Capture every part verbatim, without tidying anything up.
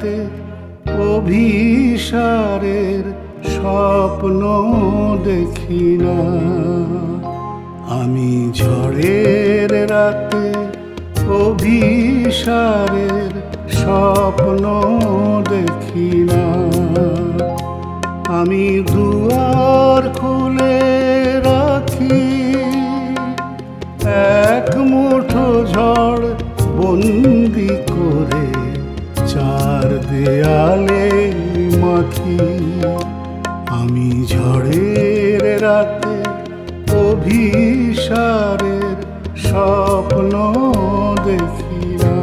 রাতে অভিসারের স্বপ্ন দেখি না। আমি ঝড়ের রাতে অভিসারের স্বপ্ন দেখি না। আমি দুয়ার খুলে রাখি, এক মুঠো ঝড় বন্দি করে চার দেয়ালে মাখি। আমি ঝড়ের রাতে অভিসারের স্বপ্ন দেখি না।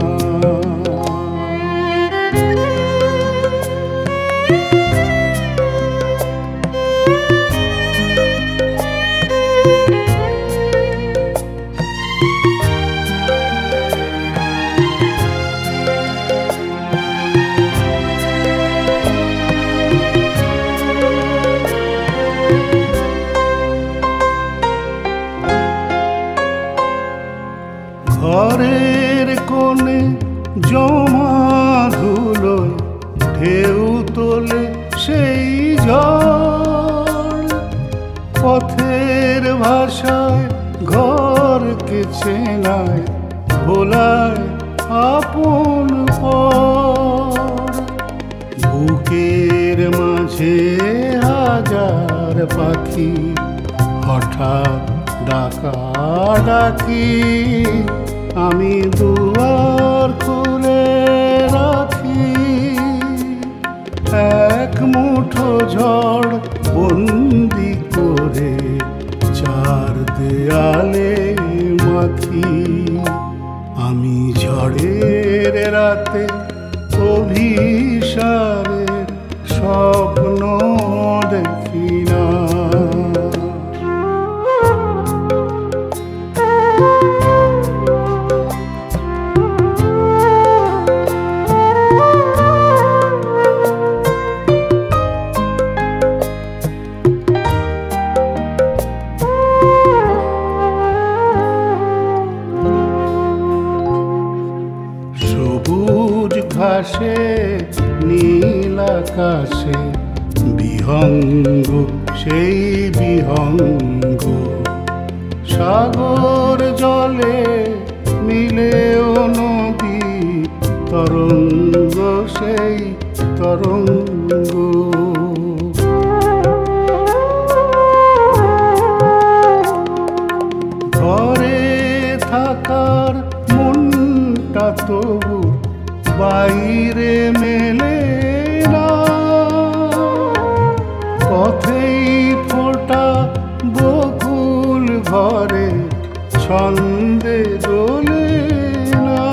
ঘরের কোণে জমা ধুলোয় ঢেউ তোলে সেই ঝড়। পথের ভাষায় ঘরকে চেনায়, ভোলায় আপন পর। বুকের মাঝে হাজার পাখি হঠাৎ ডাকা ডাকি। আমি দুয়ার খুলে রাখি, এক মুঠো ঝড় বন্দি করে চার দেয়ালে মাখি। আমি ঝড়ের রাতে অভিসারের স্বপ্ন দেখি না। সবুজ ঘাসে নীল আকাশে বিহঙ্গ সেই বিহঙ্গ। সাগর জলে মিলেও নদী তরঙ্গ সেই তরঙ্গ। ঘরে থাকার মনটা তবু বাইরে মেলে না। পথেই ফোটা বকুল ঘরে ছন্দে দোলে না।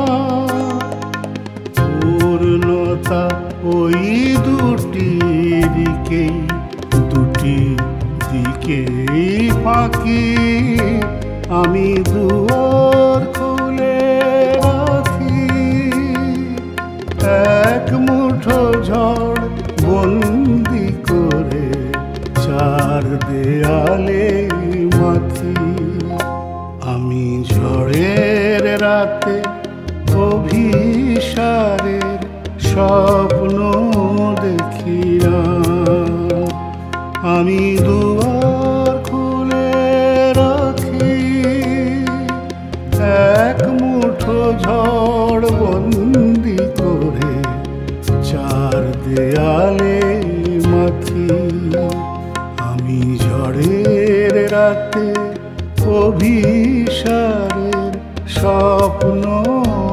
পূর্ণতা ওই দুটি দিকেই, দুটি দিকেই ফাঁকি। আমি দুয়ার খুলে রাখি, এক মুঠো ঝড় বন্দি করে চার দেয়ালে মাখি। আমি ঝড়ের রাতে অভিসারের স্বপ্ন দেখি না। আমি দুয়ার খুলে রাখি, এক মুঠো ঝড় বন্দি করে চার দেয়ালে মাখি। আমি ঝড়ের রাতে অভিসারের স্বপ্ন